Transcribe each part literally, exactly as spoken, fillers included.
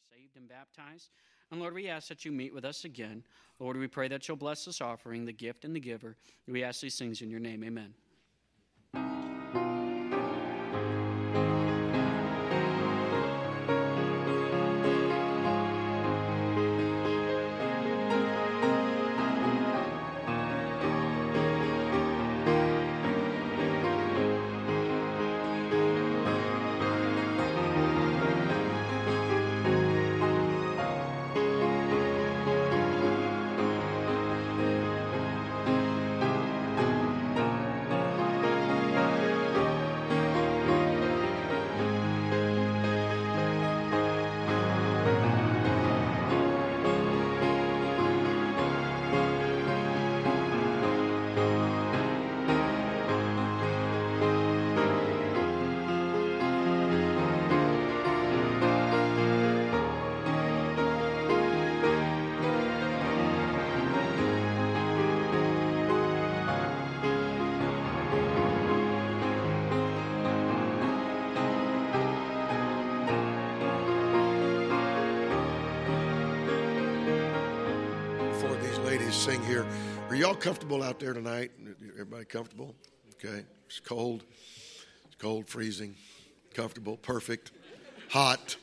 saved and baptized. And Lord, we ask that you meet with us again. Lord, we pray that you'll bless this offering, the gift and the giver. We ask these things in your name. Amen. Sing here. Are y'all comfortable out there tonight? Everybody comfortable? Okay. It's cold. It's cold, freezing, comfortable, perfect, hot.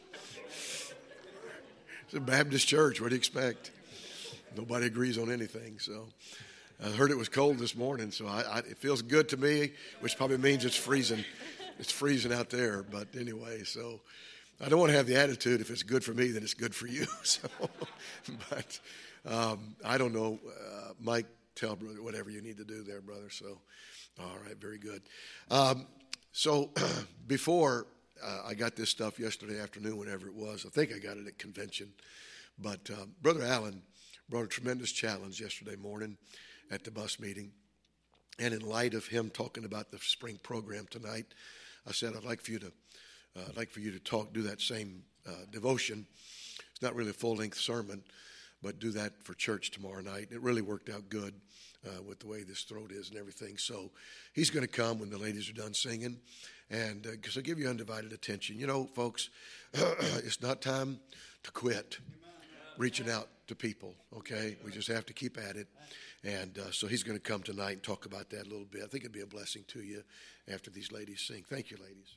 It's a Baptist church. What do you expect? Nobody agrees on anything. So I heard it was cold this morning, so I, I, it feels good to me, which probably means it's freezing. It's freezing out there. But anyway, so I don't want to have the attitude, if it's good for me, then it's good for you. So, but Um, I don't know, uh, Mike, tell brother whatever you need to do there, brother. So, all right, very good. Um, so before uh, I got this stuff yesterday afternoon, whenever it was, I think I got it at convention. But uh, Brother Allen brought a tremendous challenge yesterday morning at the bus meeting. And in light of him talking about the spring program tonight, I said I'd like for you to, uh, I'd like for you to talk, do that same uh, devotion. It's not really a full-length sermon, but do that for church tomorrow night. It really worked out good uh, with the way this throat is and everything. So he's going to come when the ladies are done singing. And uh, so give you undivided attention. You know, folks, it's not time to quit reaching out to people, okay? We just have to keep at it. And uh, so he's going to come tonight and talk about that a little bit. I think it'd be a blessing to you after these ladies sing. Thank you, ladies.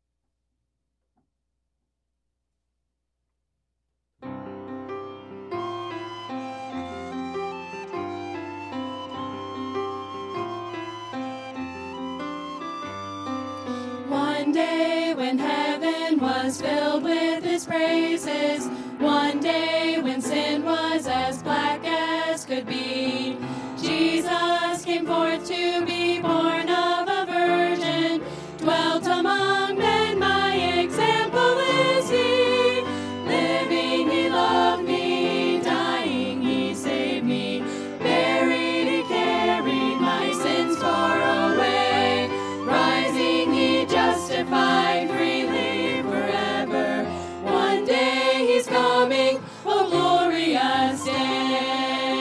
One day when heaven was filled with his praises, one day when sin was as black as could be, Jesus came forth to be born of a virgin, dwelt among men, my example is he. Living he loved me, dying he saved me, buried he carried my sins far away, rising he justified freely forever. One day he's coming, oh glorious day.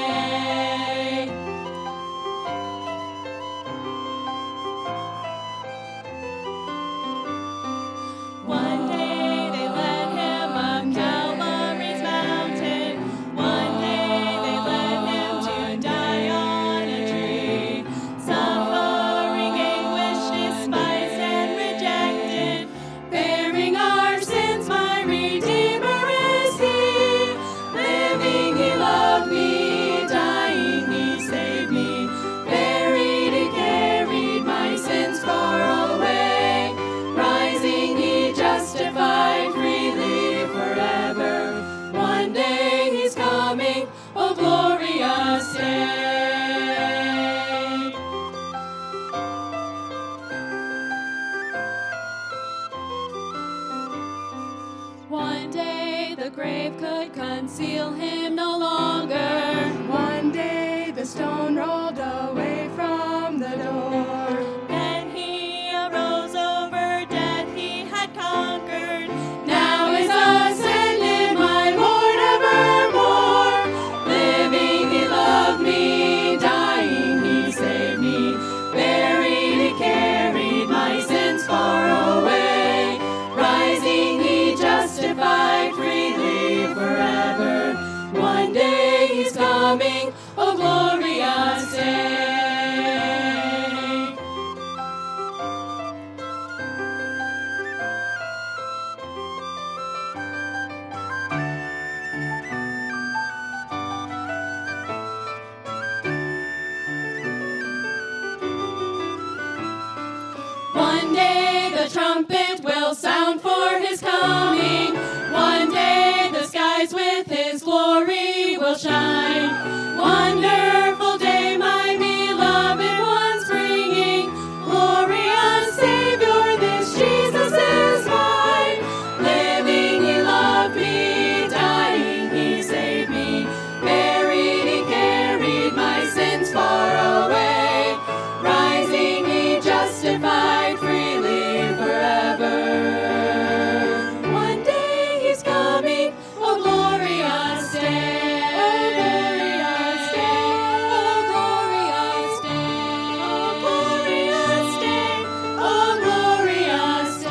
One day they led him up Calvary's mountain. One day they led him to die on a tree. Suffering, anguish, despised and rejected, bearing our sins, my Redeemer is he. Living he loved me, dying he saved me, buried he carried my sins far away, rising he justified freely forever. One day he's coming, oh glorious day. One day the grave could conceal him no longer. One day the stone rolled away from the door. Then he arose over death he had conquered. Now is ascended my Lord evermore. Living he loved me, dying he saved me, buried he carried my sins far away, rising he justified freely the trumpet will sound for his coming. One day the skies with his glory will shine. Wonderful day, my beloved ones bringing. Glorious Savior, this Jesus is mine. Living, he loved me. Dying, he saved me. Buried, he carried my sins far away. Rising, he justified freely forever. One day he's coming, oh glorious day. Oh glorious day. Oh glorious day. Oh glorious day. Oh glorious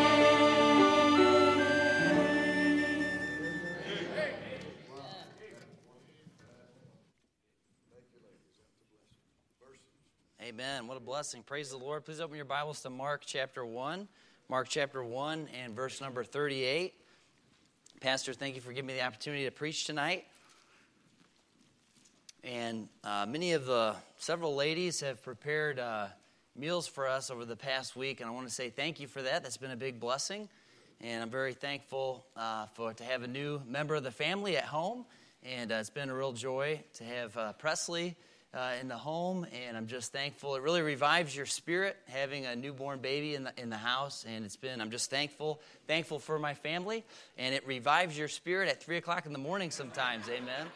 day. Amen. What a blessing. Praise the Lord. Please open your Bibles to Mark chapter one. Mark chapter one and verse number thirty-eight. Pastor, thank you for giving me the opportunity to preach tonight. And uh, many of the, several ladies have prepared uh, meals for us over the past week, and I want to say thank you for that. That's been a big blessing, and I'm very thankful uh, for to have a new member of the family at home, and uh, it's been a real joy to have uh, Presley Uh, in the home, and I'm just thankful. It really revives your spirit having a newborn baby in the in the house, and it's been. I'm just thankful, thankful for my family, and it revives your spirit at three o'clock in the morning sometimes. Amen.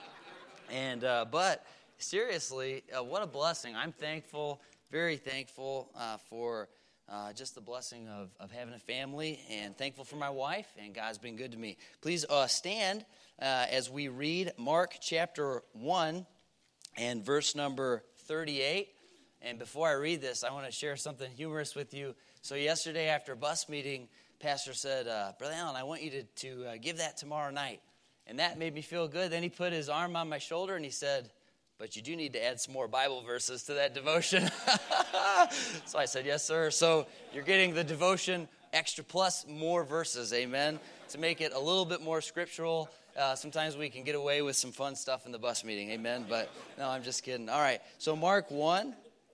And uh, but seriously, uh, what a blessing! I'm thankful, very thankful uh, for uh, just the blessing of of having a family, and thankful for my wife. And God's been good to me. Please uh, stand uh, as we read Mark chapter one. And verse number thirty-eight. And before I read this, I want to share something humorous with you. So yesterday after a bus meeting, Pastor said, uh, Brother Allen, I want you to, to uh, give that tomorrow night. And that made me feel good. Then he put his arm on my shoulder and he said, but you do need to add some more Bible verses to that devotion. So I said, yes, sir. So you're getting the devotion extra plus more verses, amen, to make it a little bit more scriptural. Uh, sometimes we can get away with some fun stuff in the bus meeting, amen? But no, I'm just kidding. All right, so Mark one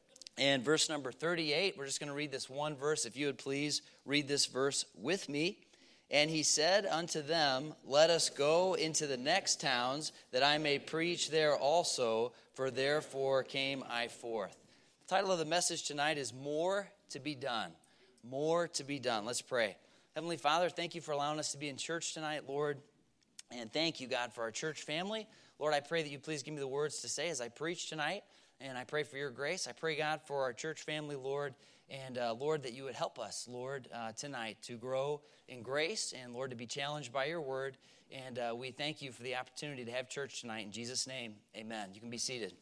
and verse number thirty-eight. We're just going to read this one verse. If you would please read this verse with me. And he said unto them, let us go into the next towns, that I may preach there also, for therefore came I forth. The title of the message tonight is More to be Done. More to be done. Let's pray. Heavenly Father, thank you for allowing us to be in church tonight, Lord. And thank you, God, for our church family. Lord, I pray that you please give me the words to say as I preach tonight. And I pray for your grace. I pray, God, for our church family, Lord. And, uh, Lord, that you would help us, Lord, uh, tonight to grow in grace. And, Lord, to be challenged by your word. And uh, we thank you for the opportunity to have church tonight. In Jesus' name, amen. You can be seated.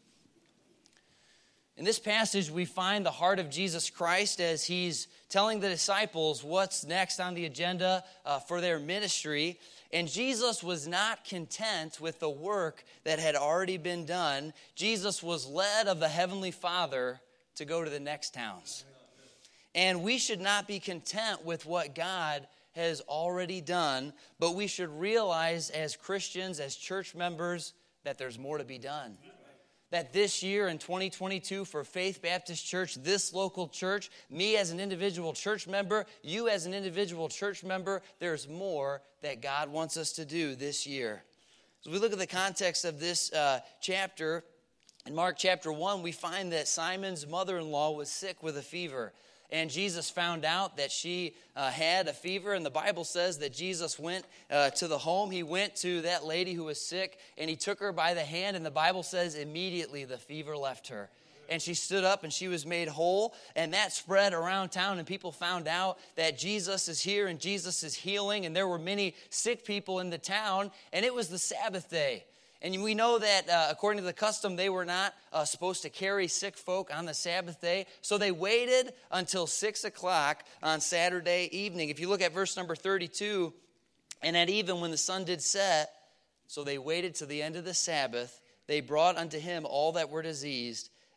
In this passage, we find the heart of Jesus Christ as he's telling the disciples what's next on the agenda uh, for their ministry. And Jesus was not content with the work that had already been done. Jesus was led of the Heavenly Father to go to the next towns. And we should not be content with what God has already done, but we should realize as Christians, as church members, that there's more to be done. That this year in twenty twenty-two for Faith Baptist Church, this local church, me as an individual church member, you as an individual church member, there's more that God wants us to do this year. As we look at the context of this uh, chapter, in Mark chapter one, we find that Simon's mother-in-law was sick with a fever. And Jesus found out that she uh, had a fever. And the Bible says that Jesus went uh, to the home. He went to that lady who was sick, and he took her by the hand. And the Bible says immediately the fever left her. And she stood up and she was made whole. And that spread around town, and people found out that Jesus is here and Jesus is healing. And there were many sick people in the town. And it was the Sabbath day. And we know that uh, according to the custom, they were not uh, supposed to carry sick folk on the Sabbath day. So they waited until six o'clock on Saturday evening. If you look at verse number thirty-two, and at even when the sun did set, so they waited till the end of the Sabbath, they brought unto him all that were diseased,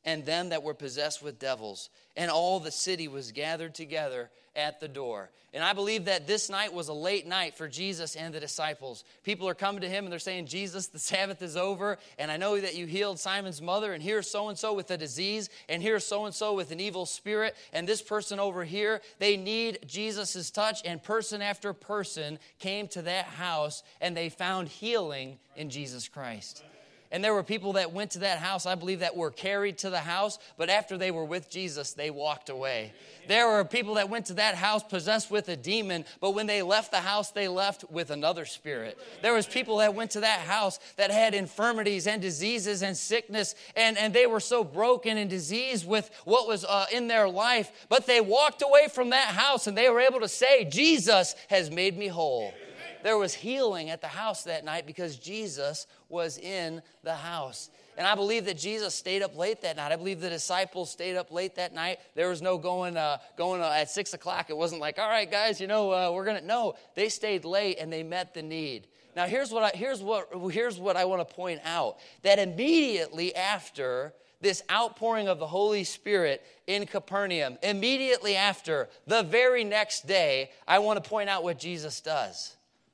and them that were possessed with devils. And all the city was gathered together at the door. And I believe that this night was a late night for Jesus and the disciples. People are coming to him and they're saying, Jesus, the Sabbath is over. And I know that you healed Simon's mother. And here's so-and-so with a disease. And here's so-and-so with an evil spirit. And this person over here, they need Jesus' touch. And person after person came to that house and they found healing in Jesus Christ. And there were people that went to that house, I believe, that were carried to the house, but after they were with Jesus, they walked away. There were people that went to that house possessed with a demon, but when they left the house, they left with another spirit. There was people that went to that house that had infirmities and diseases and sickness, and, and they were so broken and diseased with what was uh, in their life, but they walked away from that house and they were able to say, Jesus has made me whole. There was healing at the house that night because Jesus was in the house. And I believe that Jesus stayed up late that night. I believe the disciples stayed up late that night. There was no going uh, going uh, at six o'clock. It wasn't like, all right, guys, you know, uh, we're going to. No, they stayed late and they met the need. Now, here's what I, here's what, here's what I want to point out. That immediately after this outpouring of the Holy Spirit in Capernaum, immediately after, the very next day, I want to point out what Jesus does.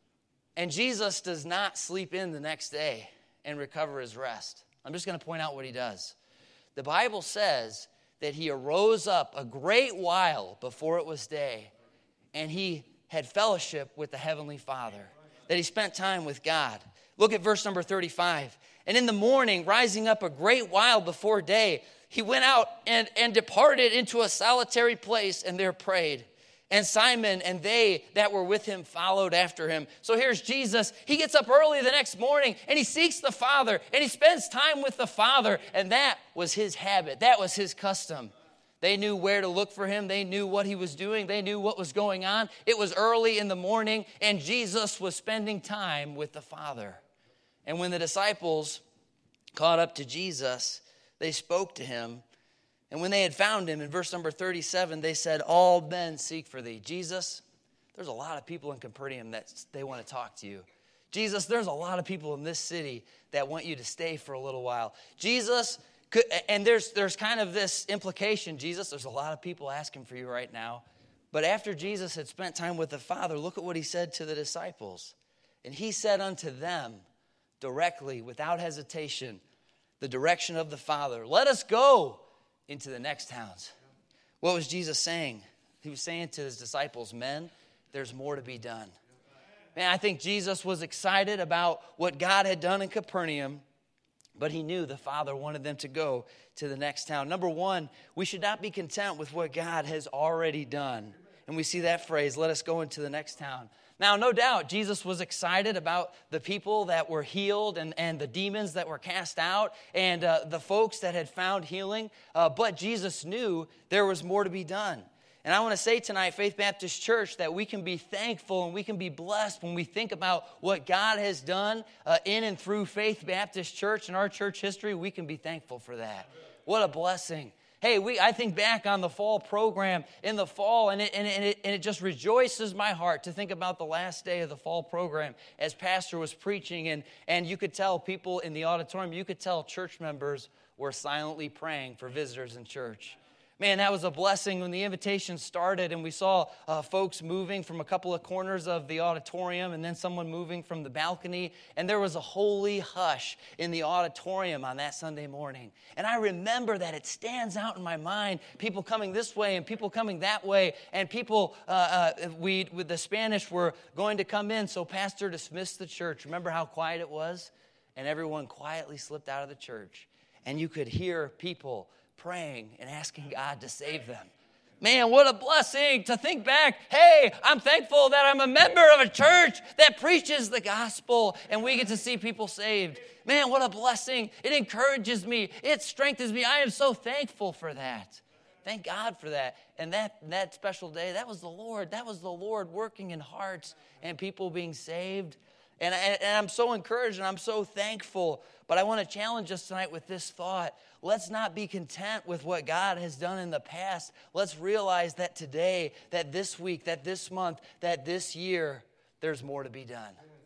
And Jesus does not sleep in the next day and recover his rest. I'm just going to point out what he does. The Bible says that he arose up a great while before it was day, and he had fellowship with the Heavenly Father, that he spent time with God. Look at verse number thirty-five. And in the morning, rising up a great while before day, he went out and, and departed into a solitary place and there prayed. And Simon and they that were with him followed after him. So here's Jesus. He gets up early the next morning and he seeks the Father and he spends time with the Father. And that was his habit. That was his custom. They knew where to look for him. They knew what he was doing. They knew what was going on. It was early in the morning and Jesus was spending time with the Father. And when the disciples caught up to Jesus, they spoke to him. And when they had found him, in verse number thirty-seven, they said, all men seek for thee. Jesus, there's a lot of people in Capernaum that they want to talk to you. Jesus, there's a lot of people in this city that want you to stay for a little while. Jesus, could, and there's, there's kind of this implication, Jesus, there's a lot of people asking for you right now. But after Jesus had spent time with the Father, look at what he said to the disciples. And he said unto them directly, without hesitation, the direction of the Father, let us go into the next towns. What was Jesus saying? He was saying to his disciples, men, there's more to be done. Man, I think Jesus was excited about what God had done in Capernaum, but he knew the Father wanted them to go to the next town. Number one, we should not be content with what God has already done. And we see that phrase, let us go into the next town. Now, no doubt, Jesus was excited about the people that were healed and, and the demons that were cast out and uh, the folks that had found healing. Uh, but Jesus knew there was more to be done. And I want to say tonight, Faith Baptist Church, that we can be thankful and we can be blessed when we think about what God has done uh, in and through Faith Baptist Church and our church history. We can be thankful for that. What a blessing. Hey, we I think back on the fall program in the fall, and it, and, it, and, it, and it just rejoices my heart to think about the last day of the fall program as Pastor was preaching, and, and you could tell people in the auditorium, you could tell church members were silently praying for visitors in church. Man, that was a blessing when the invitation started and we saw uh, folks moving from a couple of corners of the auditorium and then someone moving from the balcony. And there was a holy hush in the auditorium on that Sunday morning. And I remember that. It stands out in my mind. People coming this way and people coming that way. And people, uh, uh, we with the Spanish were going to come in. So Pastor dismissed the church. Remember how quiet it was? And everyone quietly slipped out of the church. And you could hear people praying and asking God to save them. Man, what a blessing to think back. Hey, I'm thankful that I'm a member of a church that preaches the gospel and we get to see people saved. Man, what a blessing. It encourages me. It strengthens me. I am so thankful for that. Thank God for that. And that, that special day, that was the Lord. That was the Lord working in hearts and people being saved. And, and, and I'm so encouraged and I'm so thankful. But I want to challenge us tonight with this thought. Let's not be content with what God has done in the past. Let's realize that today, that this week, that this month, that this year, there's more to be done.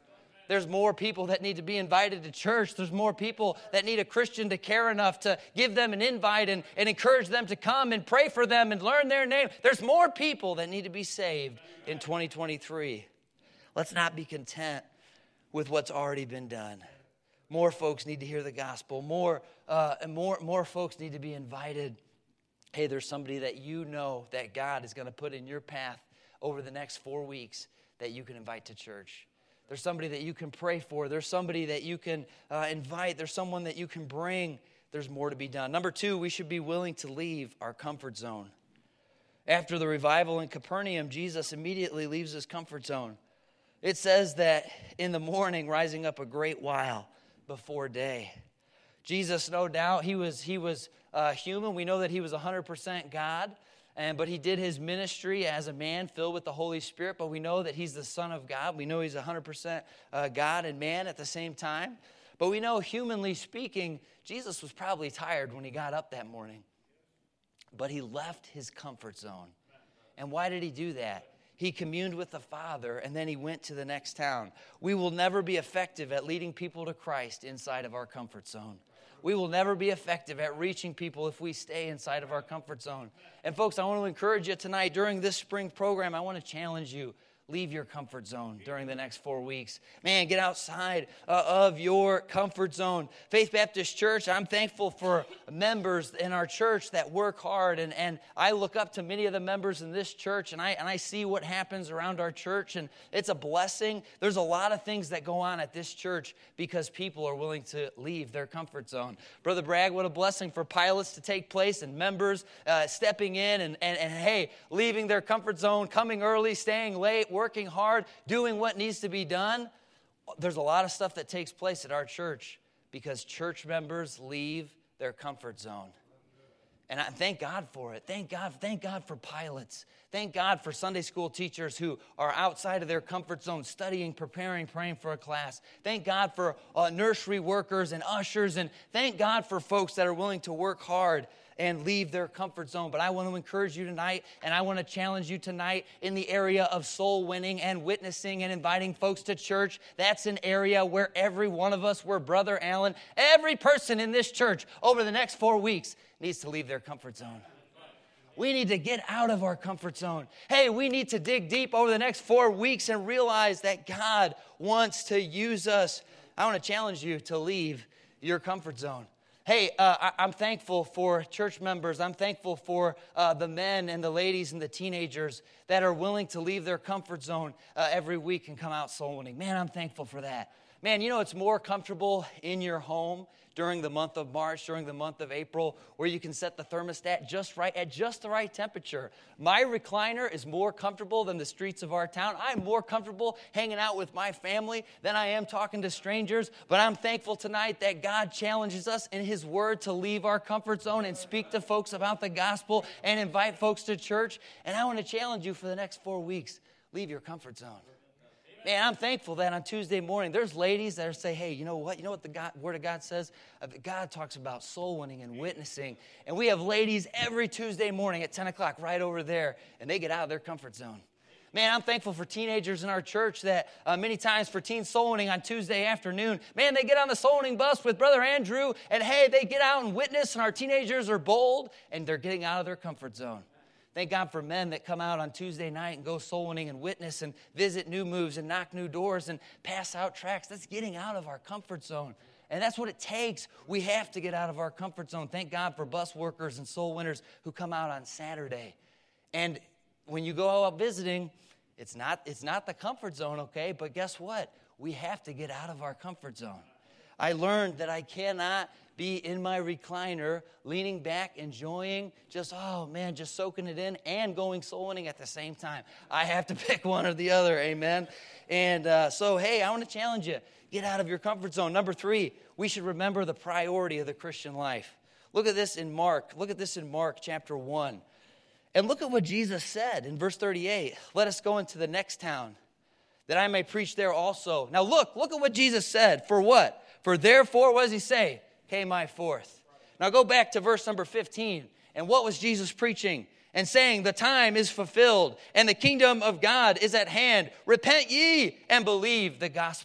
There's more people that need to be invited to church. There's more people that need a Christian to care enough to give them an invite and, and encourage them to come and pray for them and learn their name. There's more people that need to be saved in twenty twenty-three. Let's not be content with what's already been done. More folks need to hear the gospel. More, uh, more, more folks need to be invited. Hey, there's somebody that you know that God is going to put in your path over the next four weeks that you can invite to church. There's somebody that you can pray for. There's somebody that you can uh, invite. There's someone that you can bring. There's more to be done. Number two, we should be willing to leave our comfort zone. After the revival in Capernaum, Jesus immediately leaves his comfort zone. It says that in the morning, rising up a great while before day. Jesus, no doubt, he was, he was uh, human. We know that he was one hundred percent God. And, but he did his ministry as a man filled with the Holy Spirit. But we know that he's the Son of God. We know he's one hundred percent uh, God and man at the same time. But we know, humanly speaking, Jesus was probably tired when he got up that morning. But he left his comfort zone. And why did he do that? He communed with the Father, and then he went to the next town. We will never be effective at leading people to Christ inside of our comfort zone. We will never be effective at reaching people if we stay inside of our comfort zone. And folks, I want to encourage you tonight during this spring program. I want to challenge you. Leave your comfort zone during the next four weeks. Man, get outside uh, of your comfort zone. Faith Baptist Church, I'm thankful for members in our church that work hard. And, and I look up to many of the members in this church, and I, and I see what happens around our church, and it's a blessing. There's a lot of things that go on at this church because people are willing to leave their comfort zone. Brother Bragg, what a blessing for pilots to take place and members uh, stepping in and, and, and, hey, leaving their comfort zone, coming early, staying late, working hard, doing what needs to be done. There's a lot of stuff that takes place at our church because church members leave their comfort zone. And I thank God for it. Thank God, thank God for pilots. Thank God for Sunday school teachers who are outside of their comfort zone, studying, preparing, praying for a class. Thank God for uh, nursery workers and ushers. And thank God for folks that are willing to work hard and leave their comfort zone. But I want to encourage you tonight, and I want to challenge you tonight in the area of soul winning and witnessing and inviting folks to church. That's an area where every one of us, where Brother Allen, every person in this church over the next four weeks needs to leave their comfort zone. We need to get out of our comfort zone. Hey, we need to dig deep over the next four weeks and realize that God wants to use us. I want to challenge you to leave your comfort zone. Hey, uh, I, I'm thankful for church members. I'm thankful for uh, the men and the ladies and the teenagers that are willing to leave their comfort zone uh, every week and come out soul winning. Man, I'm thankful for that. Man, you know, it's more comfortable in your home during the month of March, during the month of April, where you can set the thermostat just right, at just the right temperature. My recliner is more comfortable than the streets of our town. I'm more comfortable hanging out with my family than I am talking to strangers. But I'm thankful tonight that God challenges us in His Word to leave our comfort zone and speak to folks about the gospel and invite folks to church. And I want to challenge you for the next four weeks, leave your comfort zone. Man, I'm thankful that on Tuesday morning, there's ladies that say, hey, you know what? You know what the God, Word of God says? Uh, God talks about soul winning and witnessing. And we have ladies every Tuesday morning at ten o'clock right over there, and they get out of their comfort zone. Man, I'm thankful for teenagers in our church that uh, many times for teen soul winning on Tuesday afternoon, man, they get on the soul winning bus with Brother Andrew, and hey, they get out and witness, and our teenagers are bold, and they're getting out of their comfort zone. Thank God for men that come out on Tuesday night and go soul winning and witness and visit new moves and knock new doors and pass out tracts. That's getting out of our comfort zone. And that's what it takes. We have to get out of our comfort zone. Thank God for bus workers and soul winners who come out on Saturday. And when you go out visiting, it's not, it's not the comfort zone, okay? But guess what? We have to get out of our comfort zone. I learned that I cannot be in my recliner, leaning back, enjoying, just, oh, man, just soaking it in and going soul winning at the same time. I have to pick one or the other, amen? And uh, so, hey, I want to challenge you. Get out of your comfort zone. Number three, we should remember the priority of the Christian life. Look at this in Mark. Look at this in Mark chapter one. And look at what Jesus said in verse thirty-eight. Let us go into the next town, that I may preach there also. Now look, look at what Jesus said. For what? For therefore, what does he say? Came I forth. Now go back to verse number fifteen. And what was Jesus preaching? And saying, the time is fulfilled, and the kingdom of God is at hand. Repent ye and believe the gospel.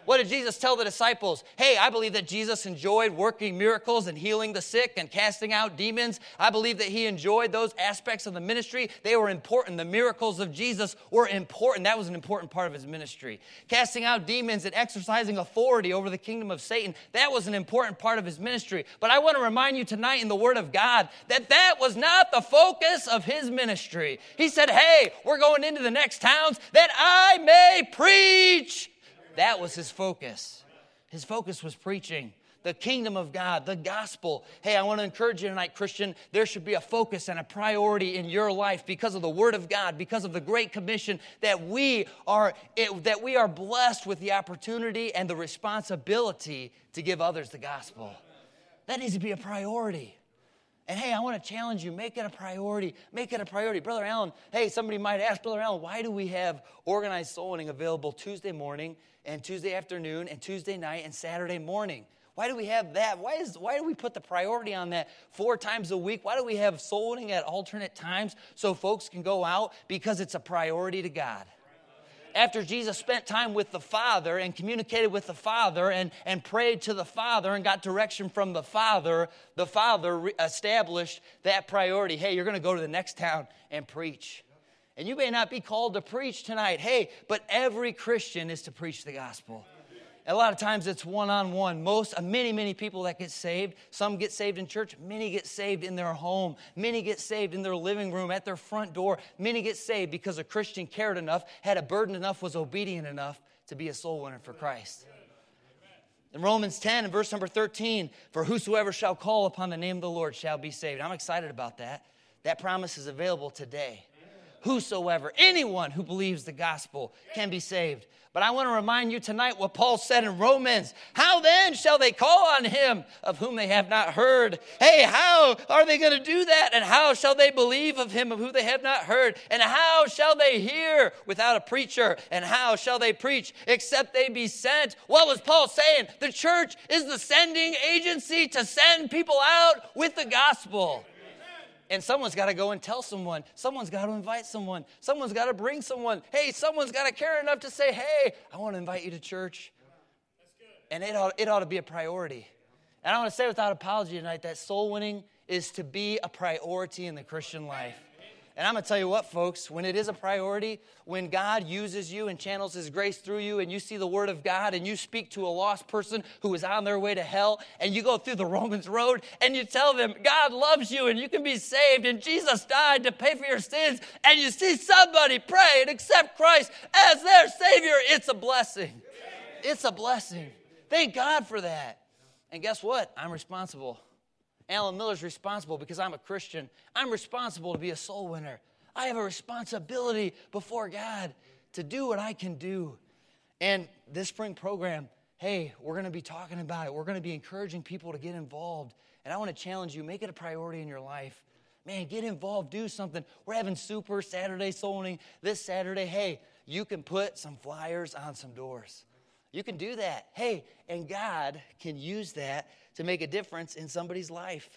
What did Jesus tell the disciples? Hey, I believe that Jesus enjoyed working miracles and healing the sick and casting out demons. I believe that he enjoyed those aspects of the ministry. They were important. The miracles of Jesus were important. That was an important part of his ministry. Casting out demons and exercising authority over the kingdom of Satan, that was an important part of his ministry. But I want to remind you tonight in the Word of God that that was not the focus of his ministry. He said, hey, we're going into the next towns that I may preach. That was his focus. His focus was preaching the kingdom of God, the gospel. Hey, I want to encourage you tonight, Christian, there should be a focus and a priority in your life because of the Word of God, because of the Great Commission, that we are, it, that we are blessed with the opportunity and the responsibility to give others the gospel. That needs to be a priority. And hey, I want to challenge you, make it a priority. Make it a priority. Brother Allen, hey, somebody might ask, Brother Allen, why do we have organized soul winning available Tuesday morning and Tuesday afternoon and Tuesday night and Saturday morning? Why do we have that? Why is why do we put the priority on that four times a week? Why do we have soul winning at alternate times so folks can go out? Because it's a priority to God. After Jesus spent time with the Father and communicated with the Father and, and prayed to the Father and got direction from the Father, the Father re- established that priority. Hey, you're going to go to the next town and preach. And you may not be called to preach tonight. Hey, but every Christian is to preach the gospel. A lot of times it's one-on-one. Most, many, many people that get saved, some get saved in church, many get saved in their home, many get saved in their living room, at their front door. Many get saved because a Christian cared enough, had a burden enough, was obedient enough to be a soul winner for Christ. In Romans ten, and verse number thirteen, for whosoever shall call upon the name of the Lord shall be saved. I'm excited about that. That promise is available today. Whosoever, anyone who believes the gospel can be saved. But I want to remind you tonight what Paul said in Romans. How then shall they call on him of whom they have not heard? Hey, how are they going to do that? And how shall they believe of him of whom they have not heard? And how shall they hear without a preacher? And how shall they preach except they be sent? What was Paul saying? The church is the sending agency to send people out with the gospel. And someone's got to go and tell someone. Someone's got to invite someone. Someone's got to bring someone. Hey, someone's got to care enough to say, hey, I want to invite you to church. And it ought, it ought to be a priority. And I want to say without apology tonight that soul winning is to be a priority in the Christian life. And I'm going to tell you what, folks, when it is a priority, when God uses you and channels his grace through you and you see the word of God and you speak to a lost person who is on their way to hell and you go through the Romans road and you tell them God loves you and you can be saved and Jesus died to pay for your sins and you see somebody pray and accept Christ as their Savior, it's a blessing. It's a blessing. Thank God for that. And guess what? I'm responsible. Alan Miller's responsible because I'm a Christian. I'm responsible to be a soul winner. I have a responsibility before God to do what I can do. And this spring program, hey, we're going to be talking about it. We're going to be encouraging people to get involved. And I want to challenge you, make it a priority in your life. Man, get involved, do something. We're having Super Saturday Soul Winning this Saturday. Hey, you can put some flyers on some doors. You can do that. Hey, and God can use that to make a difference in somebody's life.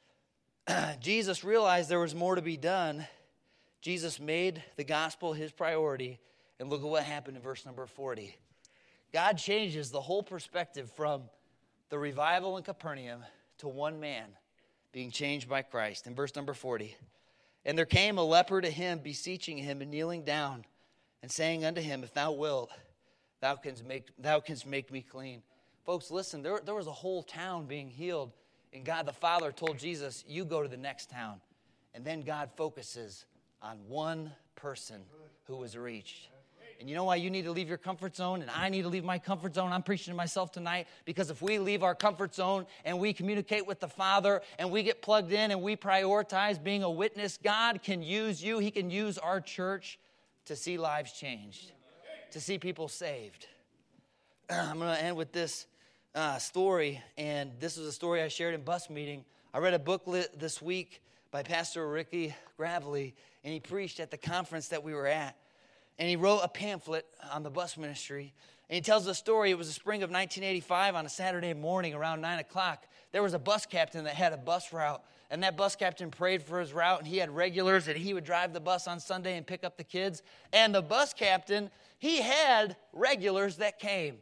Jesus realized there was more to be done. Jesus made the gospel his priority. And look at what happened in verse number forty. God changes the whole perspective from the revival in Capernaum to one man being changed by Christ. In verse number forty, and there came a leper to him, beseeching him and kneeling down and saying unto him, if thou wilt, thou canst make, thou canst make me clean. Folks, listen, there, there was a whole town being healed. And God the Father told Jesus, you go to the next town. And then God focuses on one person who was reached. And you know why you need to leave your comfort zone and I need to leave my comfort zone? I'm preaching to myself tonight because if we leave our comfort zone and we communicate with the Father and we get plugged in and we prioritize being a witness, God can use you. He can use our church to see lives changed, to see people saved. I'm going to end with this uh, story, and this was a story I shared in bus meeting. I read a booklet this week by Pastor Ricky Gravely, and he preached at the conference that we were at. And he wrote a pamphlet on the bus ministry. And he tells the story. It was the spring of nineteen eighty-five on a Saturday morning around nine o'clock. There was a bus captain that had a bus route. And that bus captain prayed for his route. And he had regulars that he would drive the bus on Sunday and pick up the kids. And the bus captain, he had regulars that came.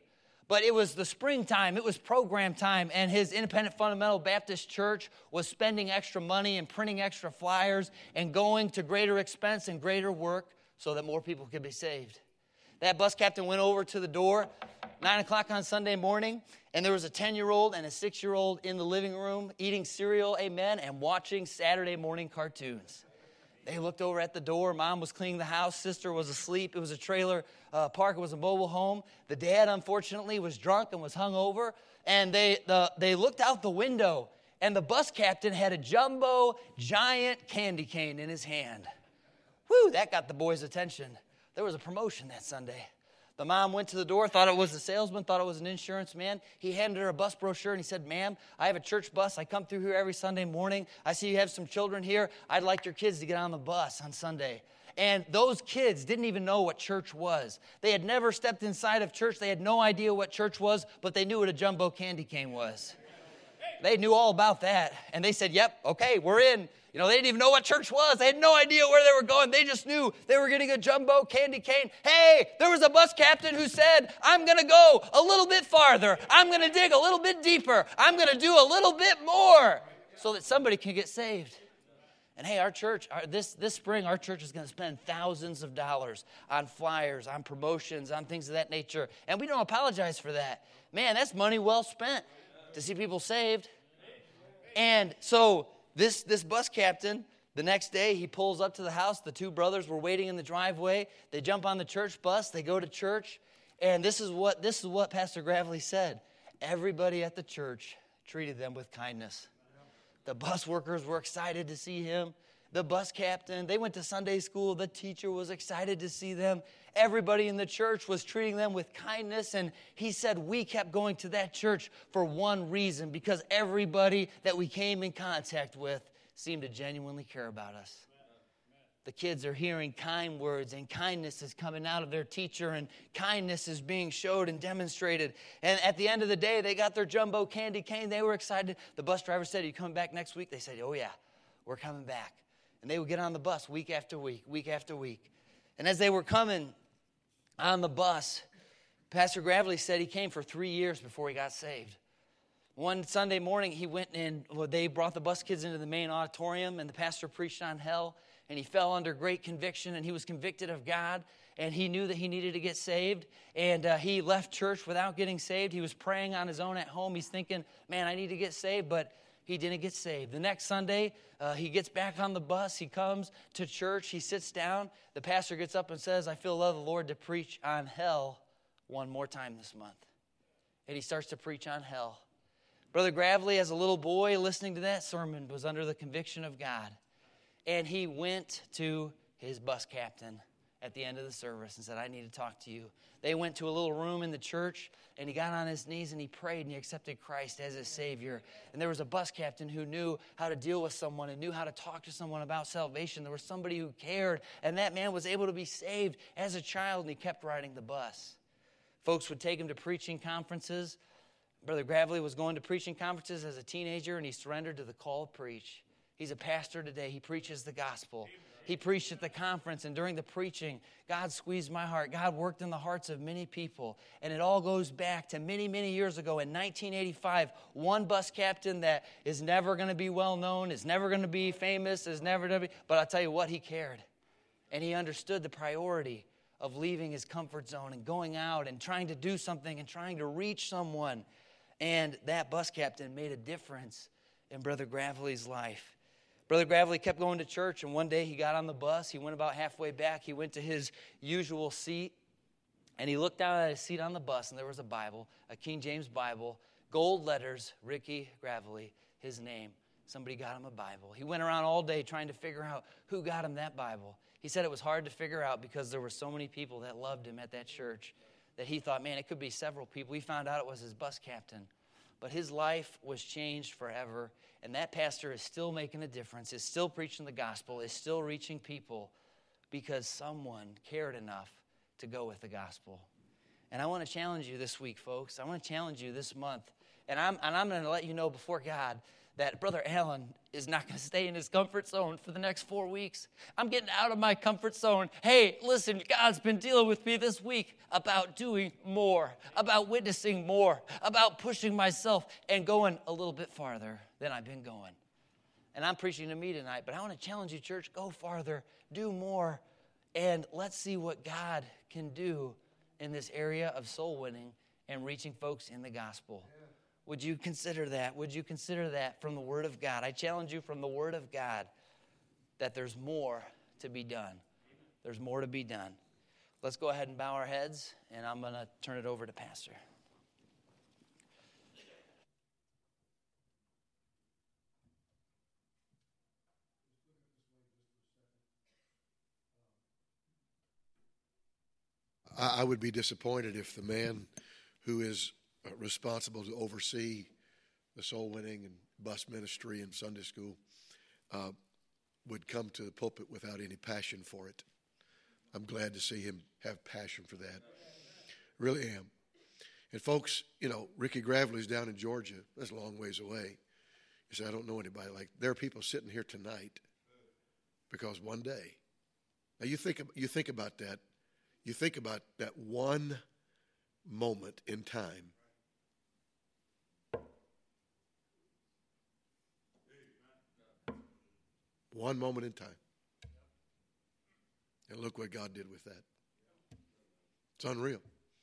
But it was the springtime, it was program time, and his Independent Fundamental Baptist Church was spending extra money and printing extra flyers and going to greater expense and greater work so that more people could be saved. That bus captain went over to the door, nine o'clock on Sunday morning, and there was a ten-year-old and a six-year-old in the living room eating cereal, amen, and watching Saturday morning cartoons. They looked over at the door. Mom was cleaning the house. Sister was asleep. It was a trailer uh, park. It was a mobile home. The dad, unfortunately, was drunk and was hungover. And they the, they looked out the window, and the bus captain had a jumbo, giant candy cane in his hand. Whew, that got the boys' attention. There was a promotion that Sunday. The mom went to the door, thought it was a salesman, thought it was an insurance man. He handed her a bus brochure and he said, "Ma'am, I have a church bus. I come through here every Sunday morning. I see you have some children here. I'd like your kids to get on the bus on Sunday." And those kids didn't even know what church was. They had never stepped inside of church. They had no idea what church was, but they knew what a jumbo candy cane was. They knew all about that. And they said, "Yep, okay, we're in." You know, they didn't even know what church was. They had no idea where they were going. They just knew they were getting a jumbo candy cane. Hey, there was a bus captain who said, "I'm going to go a little bit farther. I'm going to dig a little bit deeper. I'm going to do a little bit more so that somebody can get saved." And hey, our church, our, this, this spring, our church is going to spend thousands of dollars on flyers, on promotions, on things of that nature. And we don't apologize for that. Man, that's money well spent to see people saved. And so This this bus captain, the next day, he pulls up to the house. The two brothers were waiting in the driveway. They jump on the church bus. They go to church. And this is what this is what Pastor Gravely said. Everybody at the church treated them with kindness. The bus workers were excited to see him. The bus captain, they went to Sunday school. The teacher was excited to see them. Everybody in the church was treating them with kindness. And he said we kept going to that church for one reason, because everybody that we came in contact with seemed to genuinely care about us. The kids are hearing kind words, and kindness is coming out of their teacher, and kindness is being showed and demonstrated. And at the end of the day, they got their jumbo candy cane. They were excited. The bus driver said, "Are you coming back next week?" They said, "Oh, yeah, we're coming back." And they would get on the bus week after week, week after week. And as they were coming on the bus, Pastor Gravely said he came for three years before he got saved. One Sunday morning, he went in, well, they brought the bus kids into the main auditorium, and the pastor preached on hell, and he fell under great conviction, and he was convicted of God, and he knew that he needed to get saved, and uh, he left church without getting saved. He was praying on his own at home. He's thinking, man, I need to get saved, but he didn't get saved. The next Sunday, uh, he gets back on the bus. He comes to church. He sits down. The pastor gets up and says, "I feel the love of the Lord to preach on hell one more time this month." And he starts to preach on hell. Brother Gravely, as a little boy, listening to that sermon, was under the conviction of God. And he went to his bus captain at the end of the service and said, "I need to talk to you." They went to a little room in the church, and he got on his knees and he prayed and he accepted Christ as his Savior. And there was a bus captain who knew how to deal with someone and knew how to talk to someone about salvation. There was somebody who cared, and that man was able to be saved as a child, and he kept riding the bus. Folks would take him to preaching conferences. Brother Gravely was going to preaching conferences as a teenager, and he surrendered to the call to preach. He's a pastor today. He preaches the gospel. He preached at the conference, and during the preaching, God squeezed my heart. God worked in the hearts of many people, and it all goes back to many, many years ago in nineteen eighty-five. One bus captain that is never going to be well known, is never going to be famous, is never going to be, but I'll tell you what, he cared. And he understood the priority of leaving his comfort zone and going out and trying to do something and trying to reach someone. And that bus captain made a difference in Brother Gravely's life. Brother Gravely kept going to church, and one day he got on the bus. He went about halfway back. He went to his usual seat, and he looked down at his seat on the bus, and there was a Bible, a King James Bible, gold letters, Ricky Gravely, his name. Somebody got him a Bible. He went around all day trying to figure out who got him that Bible. He said it was hard to figure out because there were so many people that loved him at that church that he thought, man, it could be several people. He found out it was his bus captain. But his life was changed forever, and that pastor is still making a difference, is still preaching the gospel, is still reaching people because someone cared enough to go with the gospel. And I want to challenge you this week, folks. I want to challenge you this month. And I'm, and I'm going to let you know before God that Brother Allen is not going to stay in his comfort zone for the next four weeks. I'm getting out of my comfort zone. Hey, listen, God's been dealing with me this week about doing more, about witnessing more, about pushing myself and going a little bit farther than I've been going. And I'm preaching to me tonight, but I want to challenge you, church, go farther, do more, and let's see what God can do in this area of soul winning and reaching folks in the gospel. Would you consider that? Would you consider that from the Word of God? I challenge you from the Word of God that there's more to be done. There's more to be done. Let's go ahead and bow our heads, and I'm going to turn it over to Pastor. I would be disappointed if the man who is responsible to oversee the soul winning and bus ministry and Sunday school uh, would come to the pulpit without any passion for it. I'm glad to see him have passion for that. Really am. And folks, you know, Ricky Gravely's down in Georgia. That's a long ways away. You say, I don't know anybody like that. There are people sitting here tonight because one day. Now you think you think about that. You think about that one moment in time. One moment in time. And look what God did with that. It's unreal.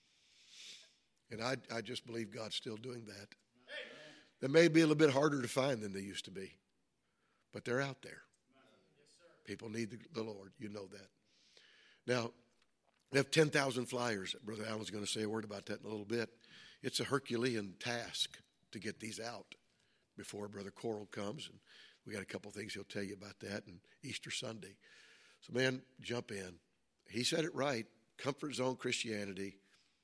And I, I just believe God's still doing that. They may be a little bit harder to find than they used to be, but they're out there. People need the, the Lord. You know that. Now, we have ten thousand flyers. Brother Allen's going to say a word about that in a little bit. It's a Herculean task to get these out before Brother Coral comes. And we got a couple things he'll tell you about that and Easter Sunday. So, man, jump in. He said it right. Comfort zone Christianity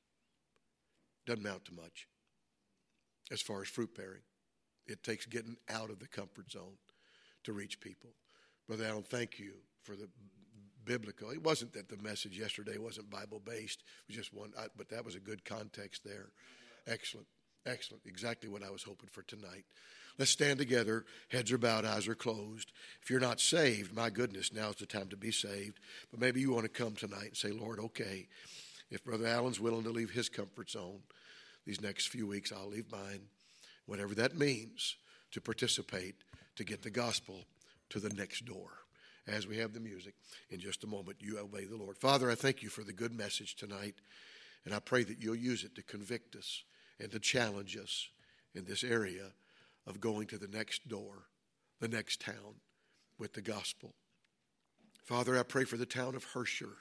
doesn't amount to much as far as fruit bearing. It takes getting out of the comfort zone to reach people. Brother Allen, thank you for the biblical. It wasn't that the message yesterday wasn't Bible-based. It was just one, but that was a good context there. Excellent. Excellent. Exactly what I was hoping for tonight. Let's stand together. Heads are bowed, eyes are closed. If you're not saved, my goodness, now's the time to be saved. But maybe you want to come tonight and say, Lord, okay, if Brother Allen's willing to leave his comfort zone these next few weeks, I'll leave mine. Whatever that means to participate, to get the gospel to the next door. As we have the music, in just a moment, you obey the Lord. Father, I thank you for the good message tonight, and I pray that you'll use it to convict us and to challenge us in this area of going to the next door, the next town with the gospel. Father, I pray for the town of Herscher.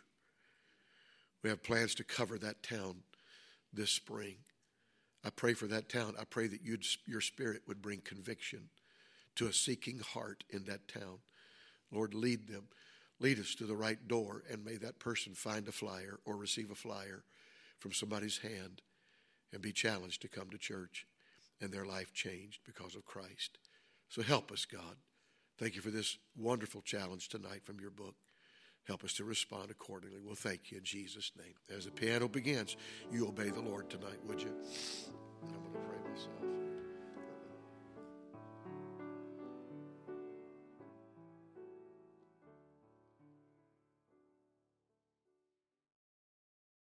We have plans to cover that town this spring. I pray for that town. I pray that you'd, your Spirit would bring conviction to a seeking heart in that town. Lord, lead them. Lead us to the right door, and may that person find a flyer or receive a flyer from somebody's hand and be challenged to come to church and their life changed because of Christ. So help us, God. Thank you for this wonderful challenge tonight from your book. Help us to respond accordingly. We'll thank you in Jesus' name. As the piano begins, you obey the Lord tonight, would you? I'm going to pray myself.